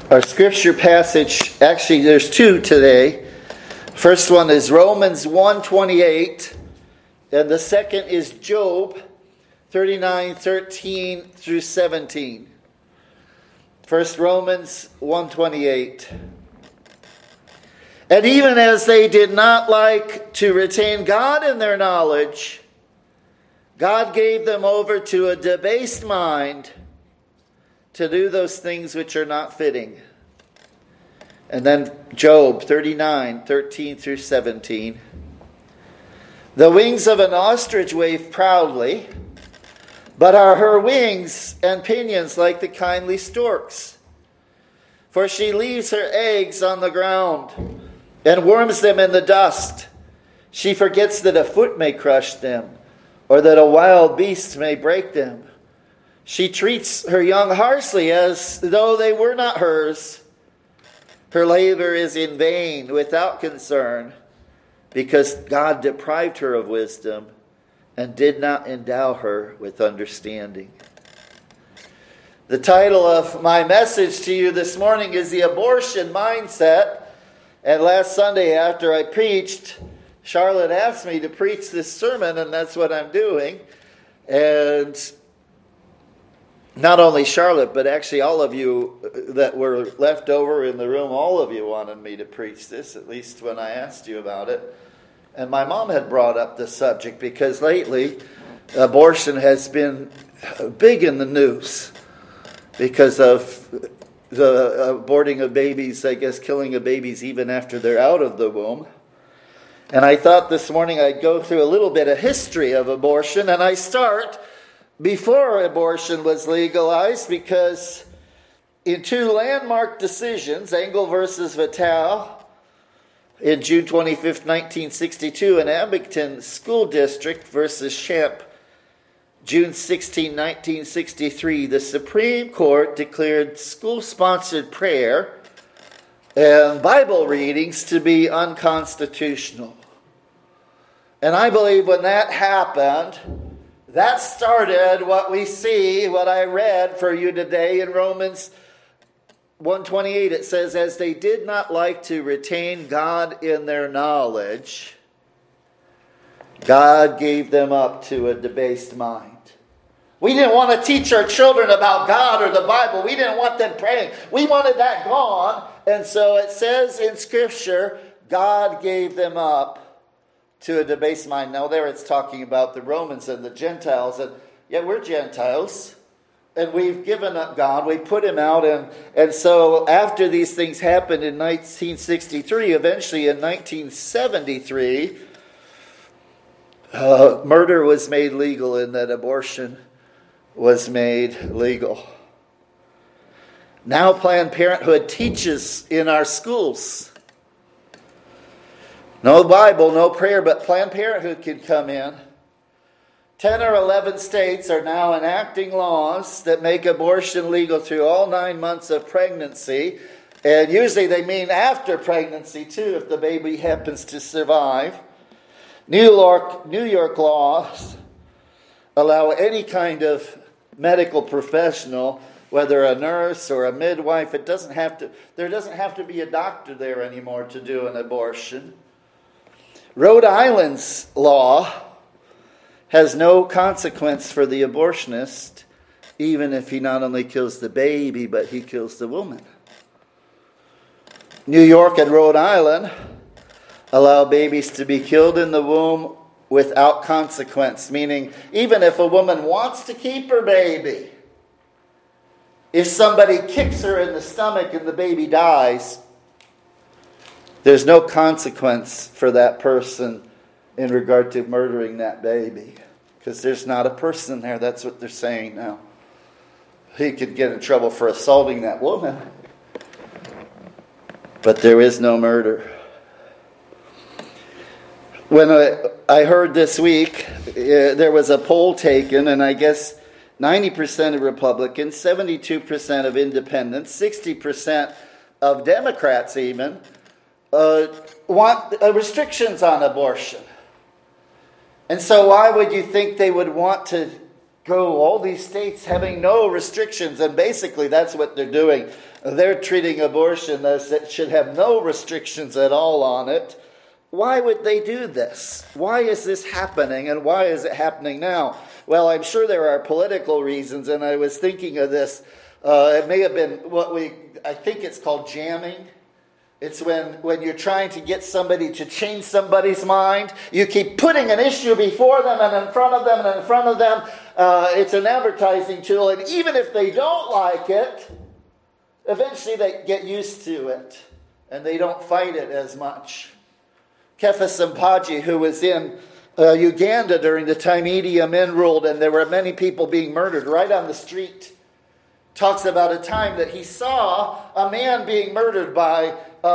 Our scripture passage, actually there's two today. First one is Romans 1:28, and the second is Job 39:13 through 17. First, Romans 1:28. And even as they did not like to retain God in their knowledge, God gave them over to a debased mind to do those things which are not fitting. And then Job 39:13 through 17. The wings of an ostrich wave proudly, but are her wings and pinions like the kindly stork's? For she leaves her eggs on the ground and worms them in the dust. She forgets that a foot may crush them, or that a wild beast may break them. She treats her young harshly as though they were not hers. Her labor is in vain, without concern, because God deprived her of wisdom and did not endow her with understanding. The title of my message to you this morning is The Abortion Mindset. And last Sunday after I preached, Charlotte asked me to preach this sermon, and that's what I'm doing. And not only Charlotte, but actually all of you that were left over in the room, all of you wanted me to preach this, at least when I asked you about it. And my mom had brought up the subject because lately abortion has been big in the news because of the aborting of babies, I guess killing of babies even after they're out of the womb. And I thought this morning I'd go through a little bit of history of abortion, and I start before abortion was legalized, because in two landmark decisions, Engel versus Vitale in June 25th, 1962, and Abington School District versus Shemp, June 16, 1963, the Supreme Court declared school-sponsored prayer and Bible readings to be unconstitutional. And I believe when that happened, that started what we see, what I read for you today in Romans 1:28. It says, as they did not like to retain God in their knowledge, God gave them up to a debased mind. We didn't want to teach our children about God or the Bible. We didn't want them praying. We wanted that gone. And so it says in Scripture, God gave them up to a debased mind. Now there it's talking about the Romans and the Gentiles. And yeah, we're Gentiles. And we've given up God. We put him out. And so after these things happened in 1963, eventually in 1973, murder was made legal, and that abortion was made legal. Now Planned Parenthood teaches in our schools. No Bible, no prayer, but Planned Parenthood can come in. 10 or 11 states are now enacting laws that make abortion legal through all 9 months of pregnancy. And usually they mean after pregnancy too, if the baby happens to survive. New York laws allow any kind of medical professional, whether a nurse or a midwife, there doesn't have to be a doctor there anymore to do an abortion. Rhode Island's law has no consequence for the abortionist, even if he not only kills the baby, but he kills the woman. New York and Rhode Island allow babies to be killed in the womb without consequence, meaning even if a woman wants to keep her baby, if somebody kicks her in the stomach and the baby dies, there's no consequence for that person in regard to murdering that baby, because there's not a person there. That's what they're saying now. He could get in trouble for assaulting that woman, but there is no murder. When I heard this week, there was a poll taken, and I guess 90% of Republicans, 72% of independents, 60% of Democrats even, want restrictions on abortion. And so why would you think they would want to go, all these states having no restrictions, and basically that's what they're doing. They're treating abortion as it should have no restrictions at all on it. Why would they do this? Why is this happening, and why is it happening now? Well, I'm sure there are political reasons, and I was thinking of this. It may have been I think it's called jamming. It's when you're trying to get somebody to change somebody's mind. You keep putting an issue before them and in front of them and in front of them. It's an advertising tool, and even if they don't like it, eventually they get used to it, and they don't fight it as much. Kefas Mpagi, who was in Uganda during the time Idi Amin ruled, and there were many people being murdered right on the street, talks about a time that he saw a man being murdered by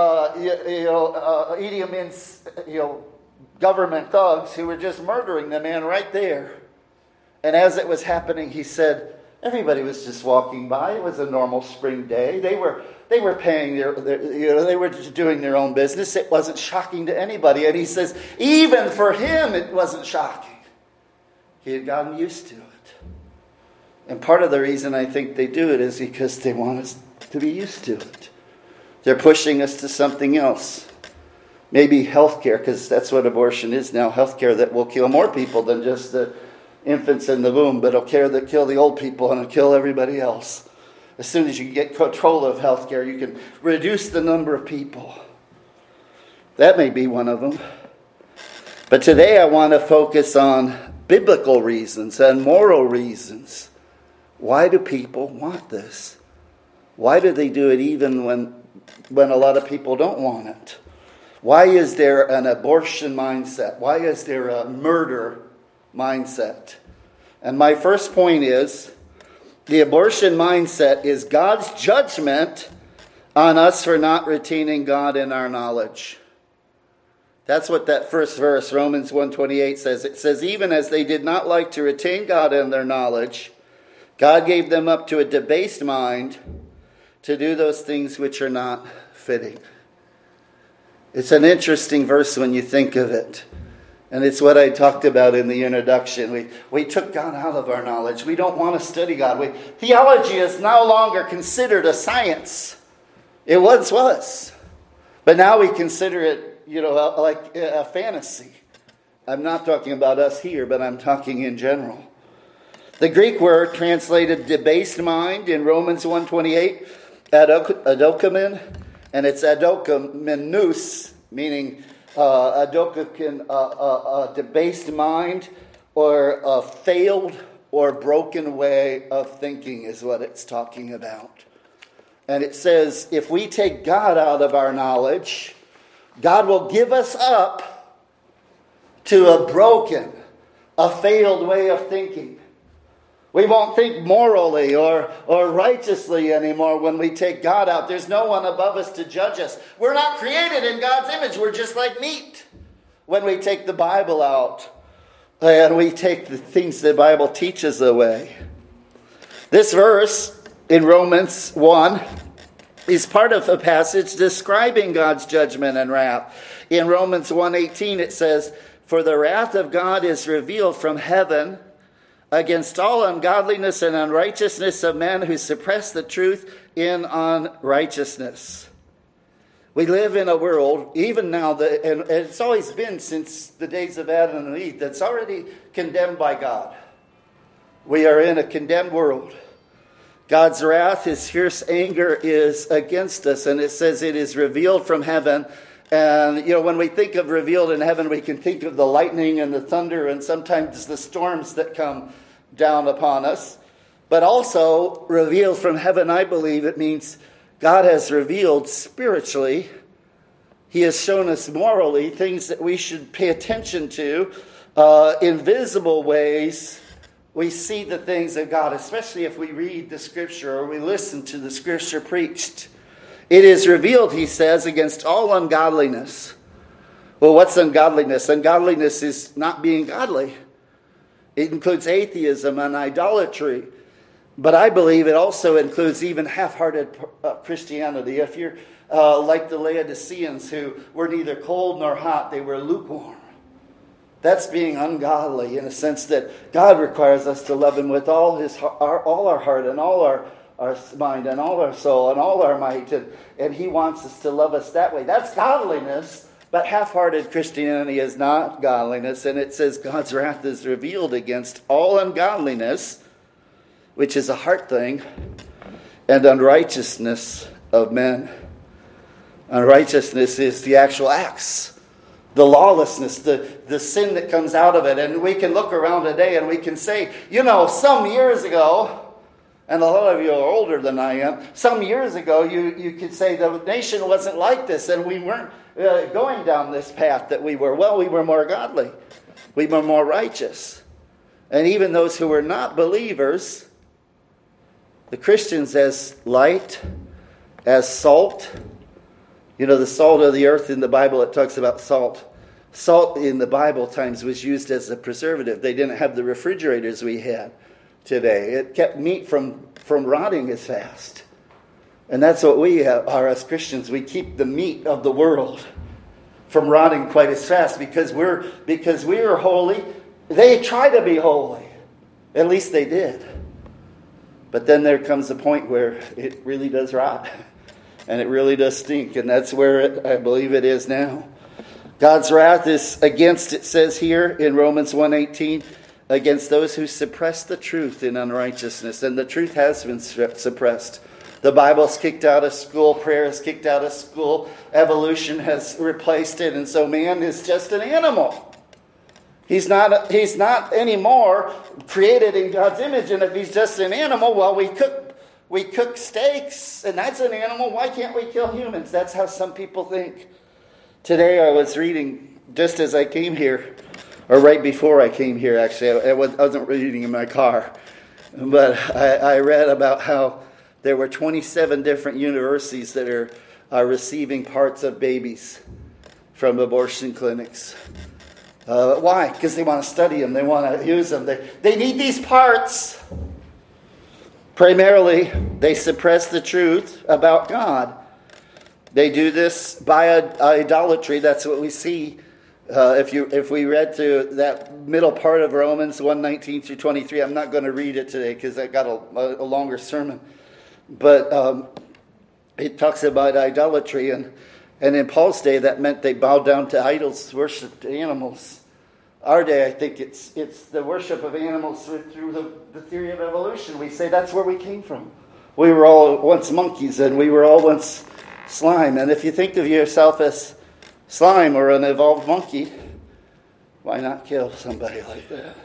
Idi Amin's government thugs who were just murdering the man right there. And as it was happening, he said, everybody was just walking by. It was a normal spring day. They were paying they were just doing their own business. It wasn't shocking to anybody. And he says, even for him, it wasn't shocking. He had gotten used to it. And part of the reason I think they do it is because they want us to be used to it. They're pushing us to something else. Maybe healthcare, because that's what abortion is now. Healthcare that will kill more people than just the infants in the womb, but it'll kill the old people and it'll kill everybody else. As soon as you get control of healthcare, you can reduce the number of people. That may be one of them. But today I want to focus on biblical reasons and moral reasons. Why do people want this? Why do they do it even when a lot of people don't want it? Why is there an abortion mindset? Why is there a murder mindset? And my first point is, the abortion mindset is God's judgment on us for not retaining God in our knowledge. That's what that first verse, Romans 1:28 says. It says, even as they did not like to retain God in their knowledge, God gave them up to a debased mind to do those things which are not fitting. It's an interesting verse when you think of it. And it's what I talked about in the introduction. We took God out of our knowledge. We don't want to study God. Theology is no longer considered a science. It once was. But now we consider it, like a fantasy. I'm not talking about us here, but I'm talking in general. The Greek word translated debased mind in Romans 1:28, adokamin, and it's adokaminus, meaning a debased mind or a failed or broken way of thinking is what it's talking about. And it says, if we take God out of our knowledge, God will give us up to a broken, a failed way of thinking. We won't think morally or righteously anymore when we take God out. There's no one above us to judge us. We're not created in God's image. We're just like meat when we take the Bible out and we take the things the Bible teaches away. This verse in Romans 1 is part of a passage describing God's judgment and wrath. In Romans 1:18 it says, for the wrath of God is revealed from heaven against all ungodliness and unrighteousness of men who suppress the truth in unrighteousness. We live in a world, even now, and it's always been since the days of Adam and Eve, that's already condemned by God. We are in a condemned world. God's wrath, his fierce anger is against us, and it says it is revealed from heaven. And, when we think of revealed in heaven, we can think of the lightning and the thunder and sometimes the storms that come down upon us. But also, revealed from heaven, I believe it means God has revealed spiritually. He has shown us morally things that we should pay attention to. In visible ways, we see the things of God, especially if we read the Scripture or we listen to the Scripture preached. It is revealed, he says, against all ungodliness. Well, what's ungodliness? Ungodliness is not being godly. It includes atheism and idolatry. But I believe it also includes even half-hearted Christianity. If you're like the Laodiceans who were neither cold nor hot, they were lukewarm. That's being ungodly in a sense that God requires us to love Him with all our heart and all our mind and all our soul and all our might. And He wants us to love us that way. That's godliness. But half-hearted Christianity is not godliness. And it says God's wrath is revealed against all ungodliness, which is a heart thing, and unrighteousness of men. Unrighteousness is the actual acts, the lawlessness, the sin that comes out of it. And we can look around today and we can say, some years ago, and a lot of you are older than I am, some years ago you could say the nation wasn't like this and we weren't going down this path that we were. Well, we were more godly. We were more righteous. And even those who were not believers, the Christians as light, as salt. The salt of the earth in the Bible, it talks about salt. Salt in the Bible times was used as a preservative. They didn't have the refrigerators we had today. It kept meat from rotting as fast. And that's what we are as Christians. We keep the meat of the world from rotting quite as fast because we are holy. They try to be holy. At least they did. But then there comes a point where it really does rot. And it really does stink. And that's where I believe it is now. God's wrath is against, it says here in Romans 1:18, against those who suppress the truth in unrighteousness. And the truth has been suppressed. The Bible's kicked out of school. Prayer is kicked out of school. Evolution has replaced it. And so man is just an animal. He's not anymore created in God's image. And if he's just an animal, well, we cook steaks, and that's an animal. Why can't we kill humans? That's how some people think. Today I was reading, just as I came here, or right before I came here, actually. I wasn't reading in my car. But I read about how there were 27 different universities that are receiving parts of babies from abortion clinics. Why? Because they want to study them. They want to use them. They need these parts. Primarily, they suppress the truth about God. They do this by idolatry. That's what we see. If we read through that middle part of Romans 1:19 through 23, I'm not going to read it today because I got a longer sermon. But it talks about idolatry. And in Paul's day, that meant they bowed down to idols, worshipped animals. Our day, I think it's the worship of animals through the theory of evolution. We say that's where we came from. We were all once monkeys and we were all once slime. And if you think of yourself as slime or an evolved monkey, why not kill somebody like that?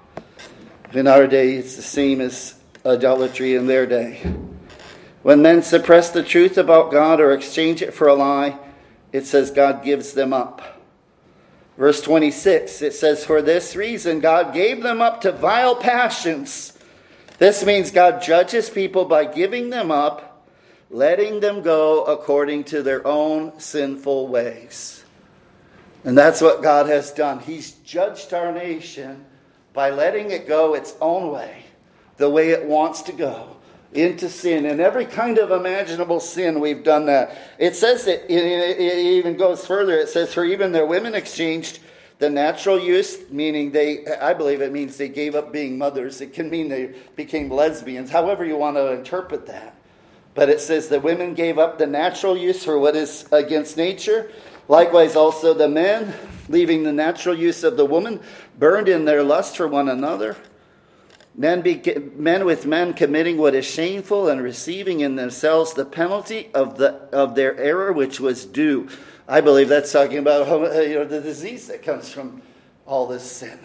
In our day, it's the same as idolatry in their day. When men suppress the truth about God or exchange it for a lie, it says God gives them up. Verse 26, it says, for this reason God gave them up to vile passions. This means God judges people by giving them up, letting them go according to their own sinful ways. And that's what God has done. He's judged our nation by letting it go its own way, the way it wants to go. Into sin, and every kind of imaginable sin, we've done that. It says that it even goes further. It says, for even their women exchanged the natural use, meaning I believe it means they gave up being mothers. It can mean they became lesbians, however you want to interpret that. But it says the women gave up the natural use for what is against nature. Likewise also the men, leaving the natural use of the woman, burned in their lust for one another. Men with men committing what is shameful and receiving in themselves the penalty of their error which was due. I believe that's talking about the disease that comes from all this sin.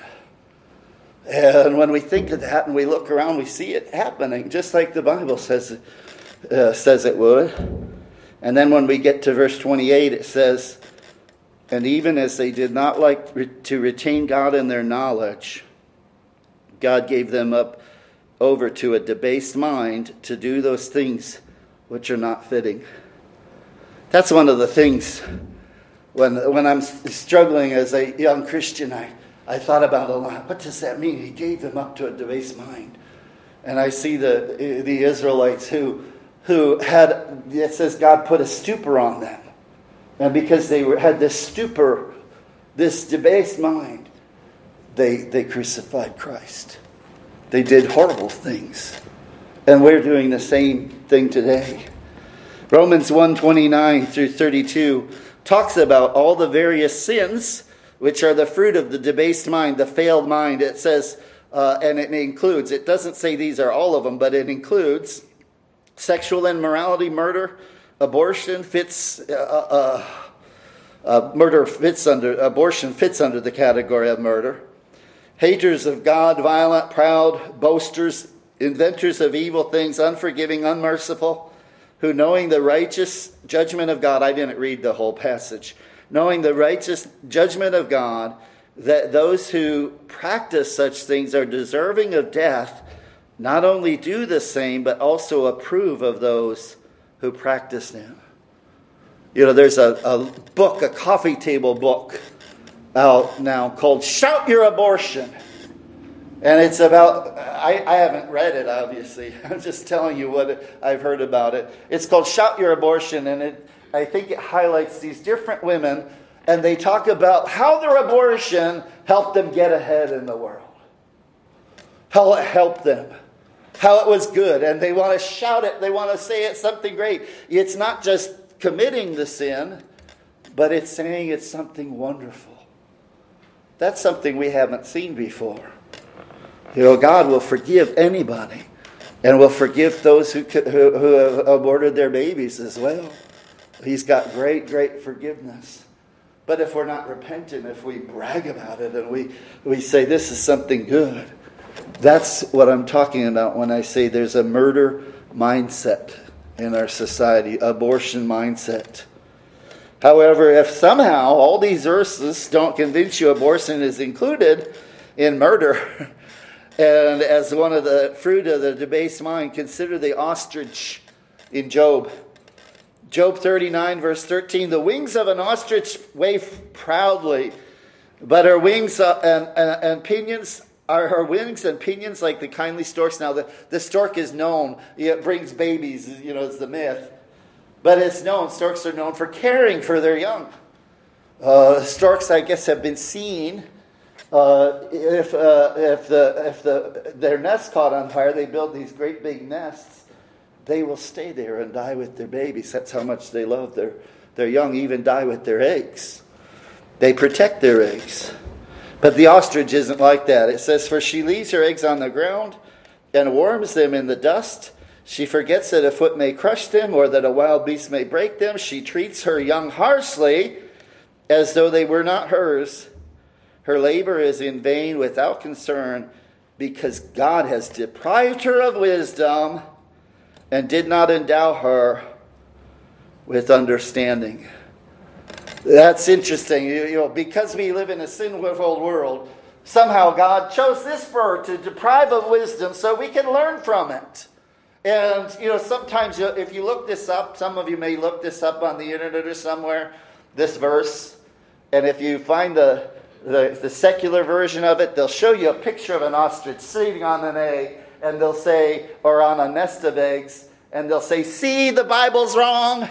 And when we think of that and we look around, we see it happening, just like the Bible says it would. And then when we get to verse 28, it says, and even as they did not like to retain God in their knowledge, God gave them up over to a debased mind to do those things which are not fitting. That's one of the things when I'm struggling as a young Christian, I thought about a lot. What does that mean? He gave them up to a debased mind. And I see the Israelites who had, it says God put a stupor on them. And because they had this stupor, this debased mind, they crucified Christ. They did horrible things. And we're doing the same thing today. Romans 1:29 through 32 talks about all the various sins which are the fruit of the debased mind, the failed mind. It says, and it includes, it doesn't say these are all of them, but it includes sexual immorality, murder, abortion abortion fits under the category of murder. Haters of God, violent, proud, boasters, inventors of evil things, unforgiving, unmerciful, who knowing the righteous judgment of God, I didn't read the whole passage, knowing the righteous judgment of God, that those who practice such things are deserving of death, not only do the same, but also approve of those who practice them. You know, there's a book, a coffee table book out now called Shout Your Abortion. And it's about, I haven't read it, obviously. I'm just telling you what I've heard about it. It's called Shout Your Abortion, and I think it highlights these different women, and they talk about how their abortion helped them get ahead in the world. How it helped them. How it was good. And they want to shout it. They want to say it's something great. It's not just committing the sin, but it's saying it's something wonderful. That's something we haven't seen before. You know, God will forgive anybody, and will forgive those who have aborted their babies as well. He's got great, great forgiveness. But if we're not repentant, if we brag about it and we say this is something good, that's what I'm talking about when I say there's a murder mindset in our society, abortion mindset. However, if somehow all these verses don't convince you abortion is included in murder, and as one of the fruit of the debased mind, consider the ostrich in Job. Job 39, verse 13, the wings of an ostrich wave proudly, but her wings and pinions are her wings and pinions like the kindly storks. Now, the stork is known. It brings babies, you know, it's the myth. But it's known, storks are known for caring for their young. Storks, I guess, have been seen. If their nest caught on fire, they build these great big nests. They will stay there and die with their babies. That's how much they love their young, even die with their eggs. They protect their eggs. But the ostrich isn't like that. It says, for she leaves her eggs on the ground and warms them in the dust. She forgets that a foot may crush them or that a wild beast may break them. She treats her young harshly as though they were not hers. Her labor is in vain without concern because God has deprived her of wisdom and did not endow her with understanding. That's interesting. You know, because we live in a sin-filled world, somehow God chose this bird to deprive of wisdom so we can learn from it. And, you know, sometimes if you look this up, some of you may look this up on the internet or somewhere, this verse. And if you find the secular version of it, they'll show you a picture of an ostrich sitting on an egg, and they'll say, or on a nest of eggs, and they'll say, see, the Bible's wrong.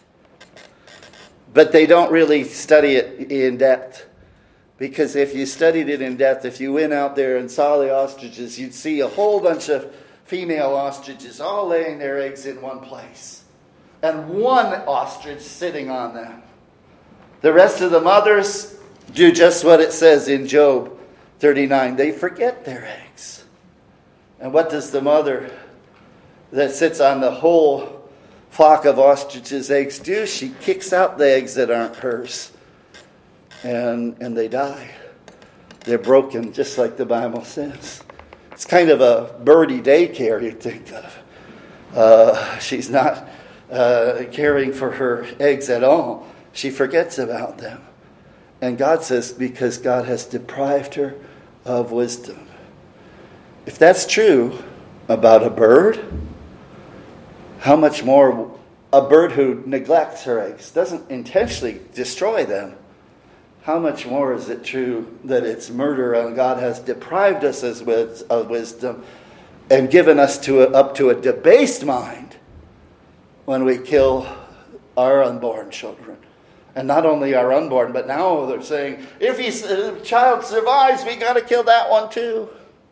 But they don't really study it in depth. Because if you studied it in depth, if you went out there and saw the ostriches, you'd see a whole bunch of female ostriches all laying their eggs in one place. And one ostrich sitting on them. The rest of the mothers do just what it says in Job 39. They forget their eggs. And what does the mother that sits on the whole flock of ostriches' eggs do? She kicks out the eggs that aren't hers. And they die. They're broken, just like the Bible says. It's kind of a birdie daycare, you'd think of. She's not caring for her eggs at all. She forgets about them. And God says, because God has deprived her of wisdom. If that's true about a bird, how much more a bird who neglects her eggs, doesn't intentionally destroy them, how much more is it true that it's murder and God has deprived us of wisdom and given us up to a debased mind when we kill our unborn children And not only our unborn, but now they're saying, if the child survives, we got to kill that one too.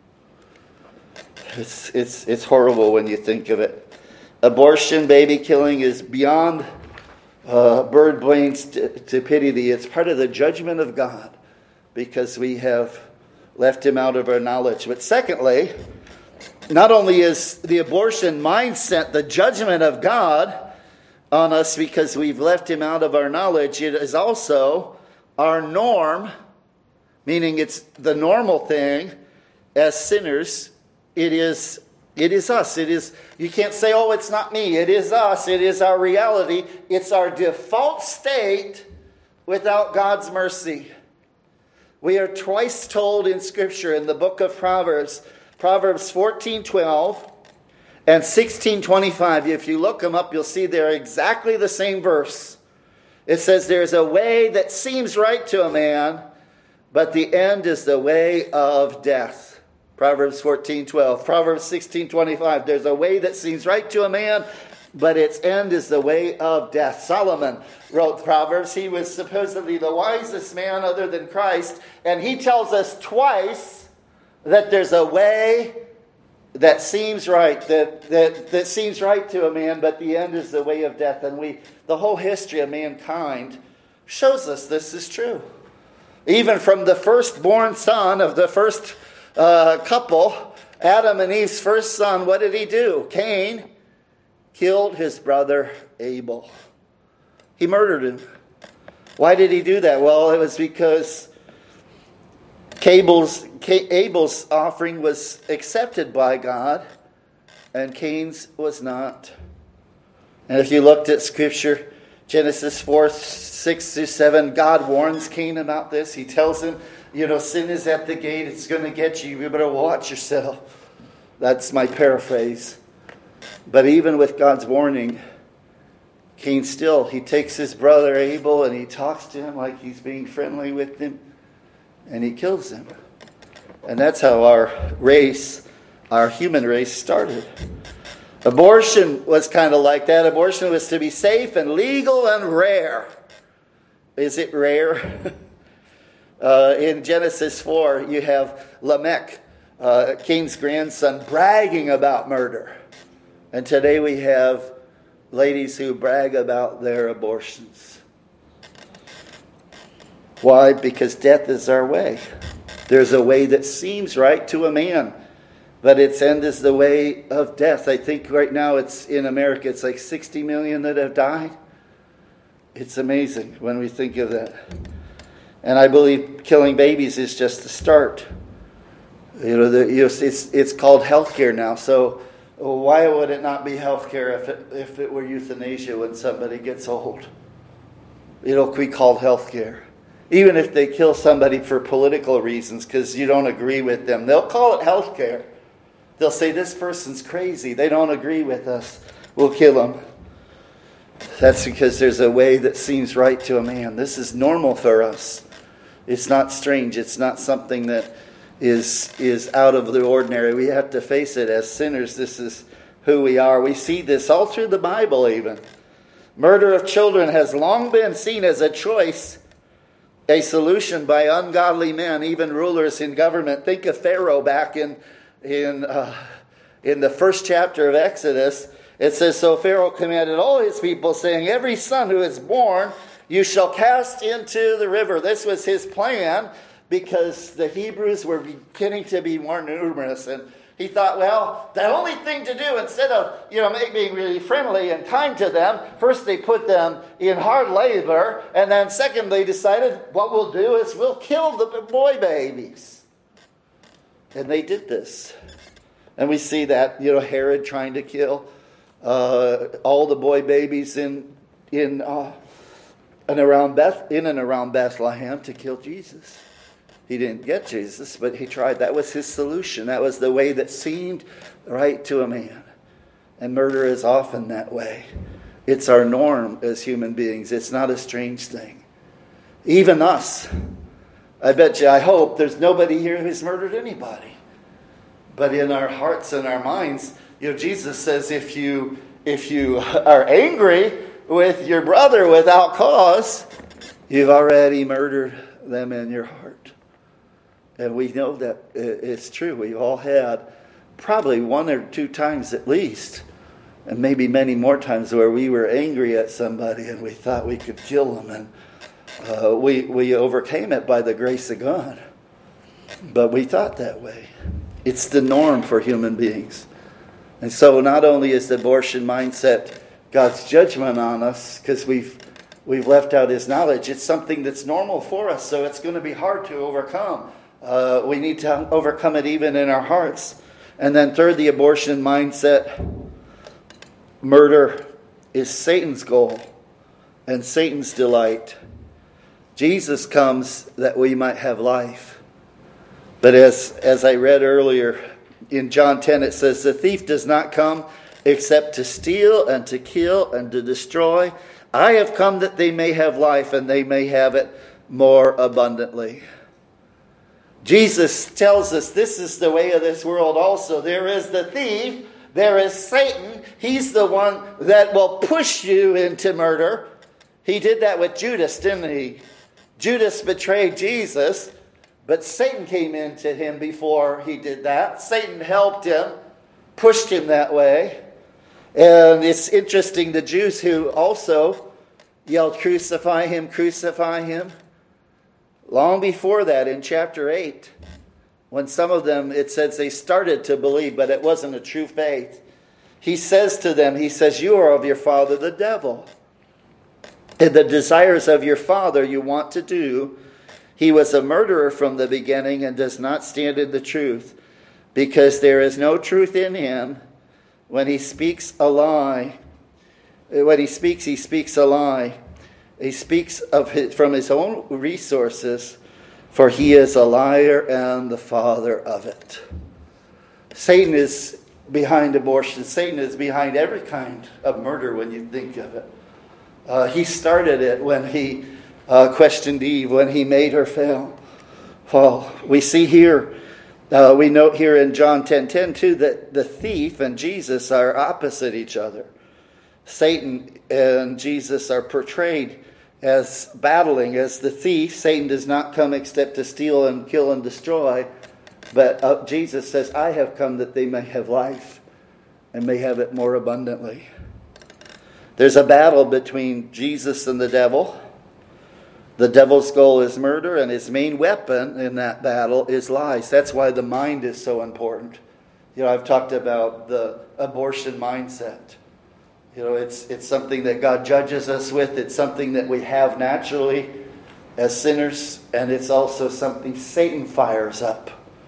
It's horrible when you think of it. Abortion, baby killing is beyond bird brains stupidity. It's part of the judgment of God because we have left him out of our knowledge. But secondly, not only is the abortion mindset the judgment of God on us because we've left him out of our knowledge, it is also our norm, meaning it's the normal thing as sinners. It is us. You can't say, oh, it's not me. It is us. It is our reality. It's our default state without God's mercy. We are twice told in Scripture in the book of Proverbs 14:12 and 16:25. If you look them up, you'll see they're exactly the same verse. It says, there's a way that seems right to a man, but the end is the way of death. Proverbs 14:12. Proverbs 16:25. There's a way that seems right to a man, but its end is the way of death. Solomon wrote Proverbs. He was supposedly the wisest man other than Christ. And he tells us twice that there's a way that seems right, that seems right to a man, but the end is the way of death. And the whole history of mankind shows us this is true. Even from the firstborn son of the first couple, Adam and Eve's first son, what did he do? Cain killed his brother Abel. He murdered him. Why did he do that? Well, it was because Abel's offering was accepted by God, and Cain's was not. And if you looked at Scripture, Genesis 4:6-7, God warns Cain about this. He tells him, sin is at the gate. It's going to get you. You better watch yourself. That's my paraphrase. But even with God's warning, Cain he takes his brother Abel and he talks to him like he's being friendly with him. And he kills him. And that's how our human race started. Abortion was kind of like that. Abortion was to be safe and legal and rare. Is it rare? In Genesis 4, you have Lamech, Cain's grandson, bragging about murder. And today we have ladies who brag about their abortions. Why? Because death is our way. There's a way that seems right to a man, but its end is the way of death. I think right now it's in America, it's like 60 million that have died. It's amazing when we think of that. And I believe killing babies is just the start. It's called healthcare now. So why would it not be healthcare if it were euthanasia when somebody gets old? It'll be called healthcare. Even if they kill somebody for political reasons because you don't agree with them, they'll call it healthcare. They'll say, this person's crazy. They don't agree with us. We'll kill them. That's because there's a way that seems right to a man. This is normal for us. It's not strange. It's not something that is out of the ordinary. We have to face it as sinners. This is who we are. We see this all through the Bible even. Murder of children has long been seen as a choice, a solution by ungodly men, even rulers in government. Think of Pharaoh back in the first chapter of Exodus. It says, so Pharaoh commanded all his people, saying, every son who is born you shall cast into the river. This was his plan because the Hebrews were beginning to be more numerous. And he thought, well, the only thing to do, instead of being really friendly and kind to them, first they put them in hard labor, and then second they decided what we'll do is we'll kill the boy babies. And they did this. And we see that, Herod trying to kill all the boy babies in and around Bethlehem to kill Jesus. He didn't get Jesus, but he tried. That was his solution. That was the way that seemed right to a man. And murder is often that way. It's our norm as human beings. It's not a strange thing. Even us. I hope there's nobody here who's murdered anybody. But in our hearts and our minds, Jesus says if you are angry with your brother without cause, You've already murdered them in your heart. And we know that it's true. We've all had probably one or two times at least, and maybe many more times, where we were angry at somebody and we thought we could kill them. And we overcame it by the grace of God. But we thought that way. It's the norm for human beings. And so not only is the abortion mindset God's judgment on us because we've left out His knowledge, it's something that's normal for us, so it's going to be hard to overcome. We need to overcome it even in our hearts. And then third, the abortion mindset. Murder is Satan's goal and Satan's delight. Jesus comes that we might have life. But as I read earlier in John 10, it says, the thief does not come except to steal and to kill and to destroy. I have come that they may have life and they may have it more abundantly. Jesus tells us this is the way of this world also. There is the thief, there is Satan. He's the one that will push you into murder. He did that with Judas, didn't he? Judas betrayed Jesus, but Satan came into him before he did that. Satan helped him, pushed him that way. And it's interesting, the Jews who also yelled, crucify him, crucify him. Long before that, in chapter 8, when some of them, it says they started to believe, but it wasn't a true faith. He says to them, he says, you are of your father the devil. And the desires of your father you want to do. He was a murderer from the beginning and does not stand in the truth, because there is no truth in him. When he speaks a lie, he speaks a lie. He speaks from his own resources, for he is a liar and the father of it. Satan is behind abortion. Satan is behind every kind of murder when you think of it. He started it when he questioned Eve, when he made her fall. We see here, we note here in John 10:10 too, that the thief and Jesus are opposite each other. Satan and Jesus are portrayed as battling. As the thief, Satan does not come except to steal and kill and destroy. But Jesus says, I have come that they may have life and may have it more abundantly. There's a battle between Jesus and the devil. The devil's goal is murder, and his main weapon in that battle is lies. That's why the mind is so important. I've talked about the abortion mindset. It's something that God judges us with. It's something that we have naturally as sinners, and it's also something Satan fires up.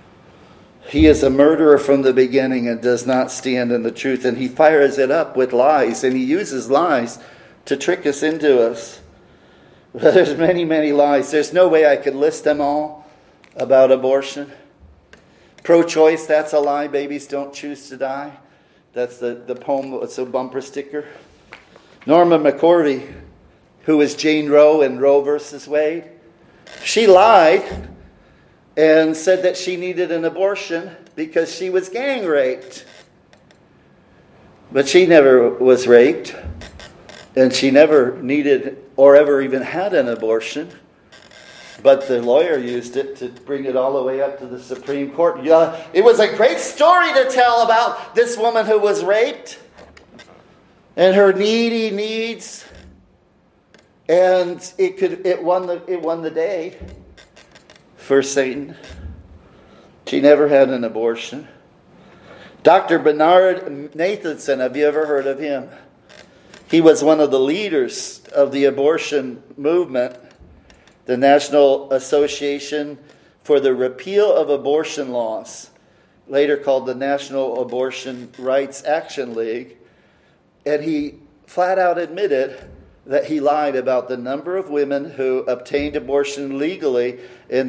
He is a murderer from the beginning and does not stand in the truth, and he fires it up with lies, and he uses lies to trick us into us. There's many, many lies. There's no way I could list them all about abortion. Pro-choice, that's a lie. Babies don't choose to die. That's the poem. It's a bumper sticker. Norma McCorvey, who was Jane Roe in Roe versus Wade, she lied and said that she needed an abortion because she was gang raped. But she never was raped, and she never needed or ever even had an abortion. But the lawyer used it to bring it all the way up to the Supreme Court. Yeah, it was a great story to tell about this woman who was raped and her needy needs. And it won the day for Satan. She never had an abortion. Dr. Bernard Nathanson, have you ever heard of him? He was one of the leaders of the abortion movement, the National Association for the Repeal of Abortion Laws, later called the National Abortion Rights Action League. And he flat out admitted that he lied about the number of women who obtained abortion illegally in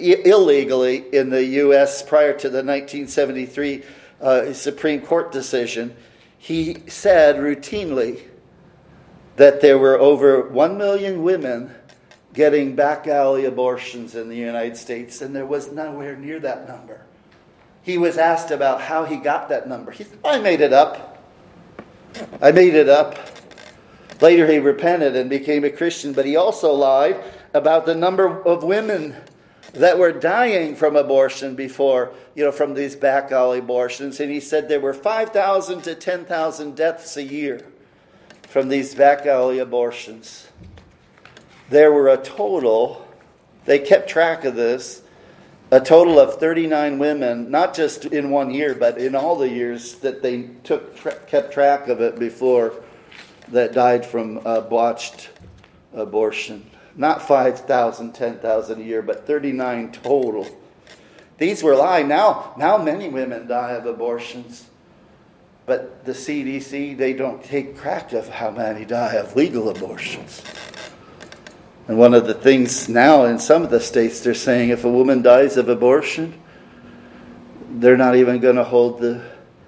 the U.S. prior to the 1973 Supreme Court decision. He said routinely that there were over 1 million women getting back alley abortions in the United States, and there was nowhere near that number. He was asked about how he got that number. He said, I made it up. Later he repented and became a Christian, but he also lied about the number of women that were dying from abortion before, from these back alley abortions. And he said there were 5,000 to 10,000 deaths a year from these back alley abortions. There were a total, they kept track of this, a total of 39 women, not just in 1 year, but in all the years that they kept track of it before, that died from botched abortion. Not 5,000, 10,000 a year, but 39 total. These were lying. Now many women die of abortions. But the CDC, they don't take track of how many die of legal abortions. And one of the things now in some of the states, they're saying if a woman dies of abortion, they're not even going to hold the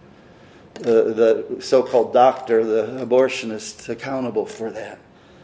so-called doctor, the abortionist, accountable for that.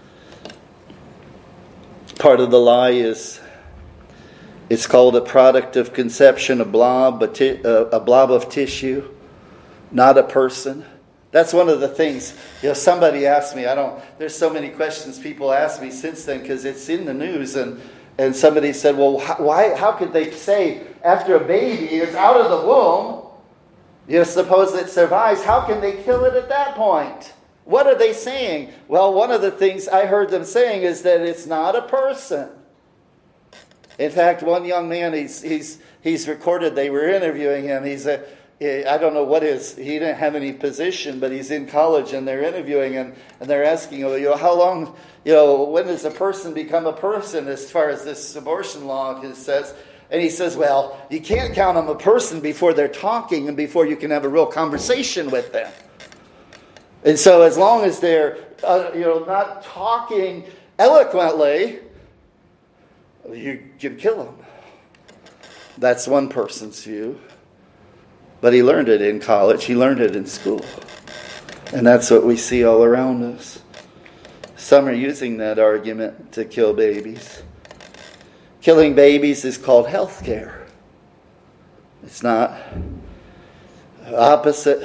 Part of the lie is it's called a product of conception, a blob of tissue, not a person. That's one of the things, somebody asked me, there's so many questions people ask me since then because it's in the news, and somebody said, well, how could they say after a baby is out of the womb, suppose it survives, how can they kill it at that point? What are they saying? Well, one of the things I heard them saying is that it's not a person. In fact, one young man, he's recorded, they were interviewing him, I don't know he didn't have any position, but he's in college and they're interviewing him and they're asking him, how long, when does a person become a person as far as this abortion law says? And he says, well, you can't count them a person before they're talking and before you can have a real conversation with them. And so as long as they're, not talking eloquently, you can kill them. That's one person's view. But he learned it in college. He learned it in school. And that's what we see all around us. Some are using that argument to kill babies. Killing babies is called health care. It's not. An opposite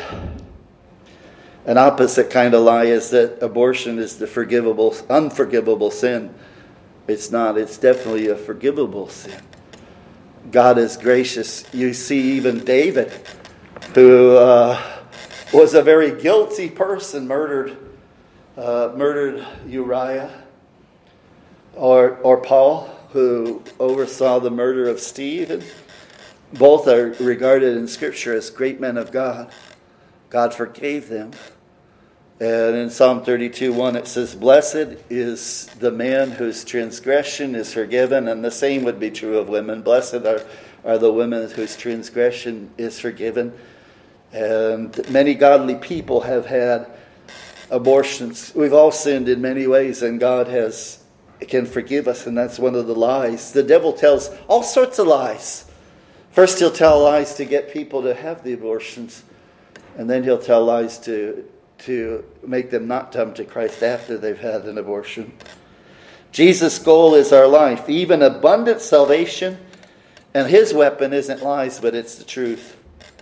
kind of lie is that abortion is the unforgivable sin. It's not. It's definitely a forgivable sin. God is gracious. You see even David, who was a very guilty person, murdered Uriah, or Paul, who oversaw the murder of Stephen. Both are regarded in Scripture as great men of God. God forgave them. And in Psalm 32:1 it says, blessed is the man whose transgression is forgiven. And the same would be true of women. Blessed are the women whose transgression is forgiven. And many godly people have had abortions. We've all sinned in many ways, and God can forgive us, and that's one of the lies. The devil tells all sorts of lies. First he'll tell lies to get people to have the abortions, and then he'll tell lies to make them not come to Christ after they've had an abortion. Jesus' goal is our life, even abundant salvation, and his weapon isn't lies, but it's the truth.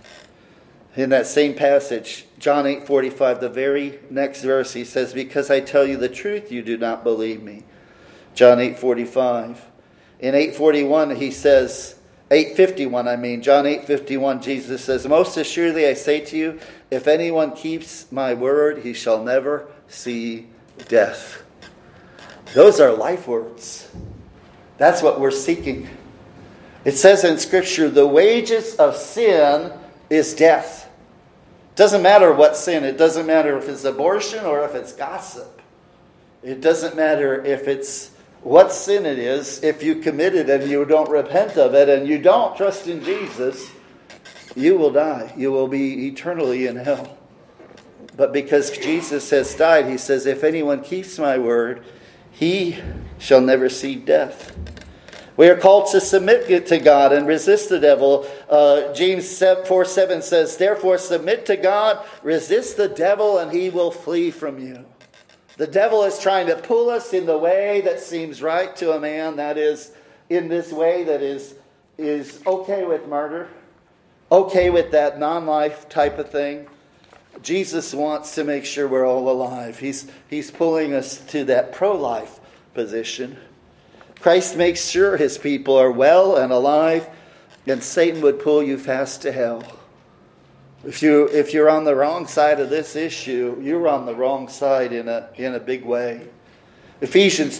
In that same passage, John 8:45, the very next verse, he says, because I tell you the truth, you do not believe me. John 8:45. In 8:41, he says, 8:51, John 8:51, Jesus says, most assuredly I say to you, if anyone keeps my word, he shall never see death. Those are life words. That's what we're seeking. It says in Scripture, the wages of sin is death. Doesn't matter what sin. It doesn't matter if it's abortion or if it's gossip. It doesn't matter if it's what sin it is. If you commit it and you don't repent of it and you don't trust in Jesus, you will die. You will be eternally in hell. But because Jesus has died, he says, if anyone keeps my word, he shall never see death. We are called to submit to God and resist the devil. James 4:7 says, therefore submit to God, resist the devil, and he will flee from you. The devil is trying to pull us in the way that seems right to a man. That is, in this way that is okay with murder, okay with that non-life type of thing. Jesus wants to make sure we're all alive. He's pulling us to that pro-life position. Christ makes sure his people are well and alive, and Satan would pull you fast to hell. If you're on the wrong side of this issue, you're on the wrong side in a big way. Ephesians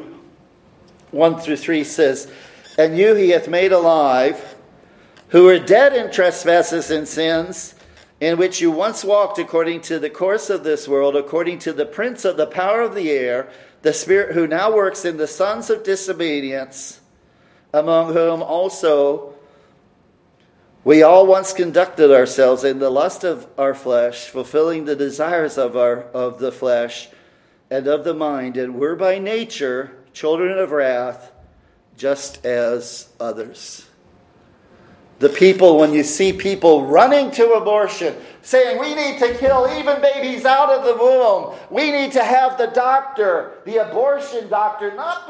2:1-3 says, "And you he hath made alive, who were dead in trespasses and sins, in which you once walked according to the course of this world, according to the prince of the power of the air, the spirit who now works in the sons of disobedience, among whom also we all once conducted ourselves in the lust of our flesh, fulfilling the desires of the flesh and of the mind, and were by nature children of wrath, just as others." The people, when you see people running to abortion, saying we need to kill even babies out of the womb, we need to have the doctor, the abortion doctor, not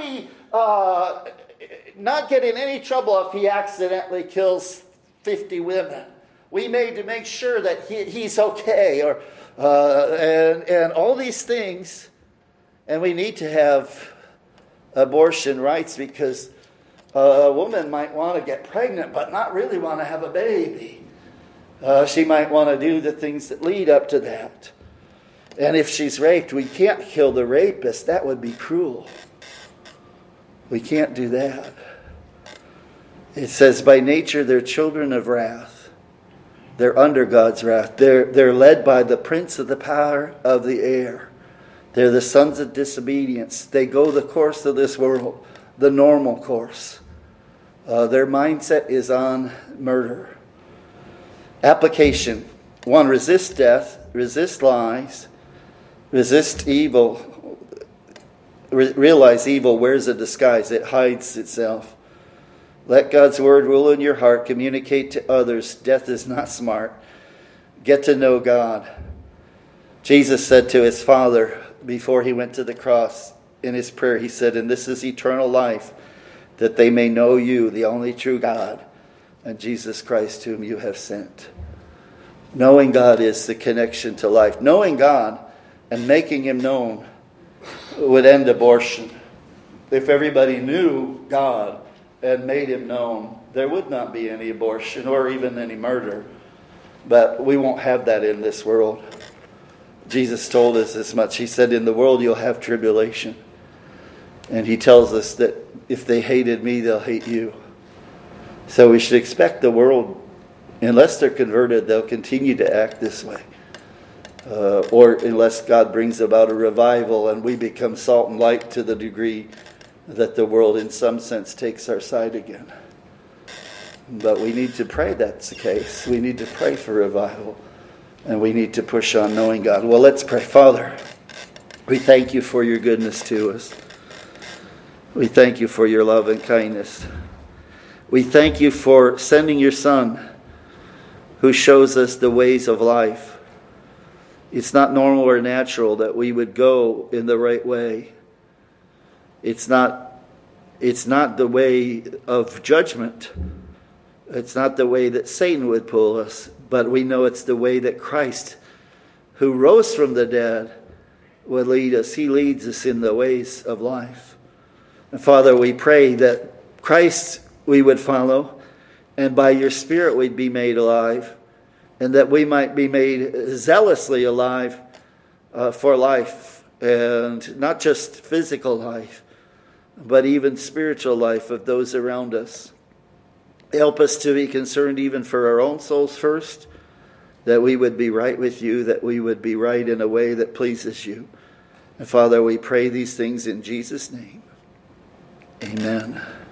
get in any trouble if he accidentally kills 50 women. We need to make sure that he's okay, and all these things. And we need to have abortion rights because a woman might want to get pregnant but not really want to have a baby. She might want to do the things that lead up to that. And if she's raped, we can't kill the rapist. That would be cruel. We can't do that. It says, by nature they're children of wrath. They're under God's wrath. They're led by the prince of the power of the air. They're the sons of disobedience. They go the course of this world, the normal course. Their mindset is on murder. Application. 1, resist death, resist lies, resist evil. Realize evil wears a disguise. It hides itself. Let God's word rule in your heart. Communicate to others. Death is not smart. Get to know God. Jesus said to his Father before he went to the cross in his prayer, he said, "And this is eternal life, that they may know you, the only true God, and Jesus Christ whom you have sent." Knowing God is the connection to life. Knowing God and making him known would end abortion. If everybody knew God and made him known, there would not be any abortion or even any murder. But we won't have that in this world. Jesus told us as much. He said, in the world you'll have tribulation. And he tells us that if they hated me, they'll hate you. So we should expect the world, unless they're converted, they'll continue to act this way. Or unless God brings about a revival and we become salt and light to the degree that the world in some sense takes our side again. But we need to pray that's the case. We need to pray for revival. And we need to push on knowing God. Well, let's pray. Father, we thank you for your goodness to us. We thank you for your love and kindness. We thank you for sending your Son who shows us the ways of life. It's not normal or natural that we would go in the right way. It's not the way of judgment. It's not the way that Satan would pull us, but we know it's the way that Christ, who rose from the dead, would lead us. He leads us in the ways of life. And Father, we pray that Christ we would follow, and by your Spirit we'd be made alive, and that we might be made zealously alive for life, and not just physical life, but even spiritual life of those around us. Help us to be concerned even for our own souls first, that we would be right with you, that we would be right in a way that pleases you. And Father, we pray these things in Jesus' name. Amen.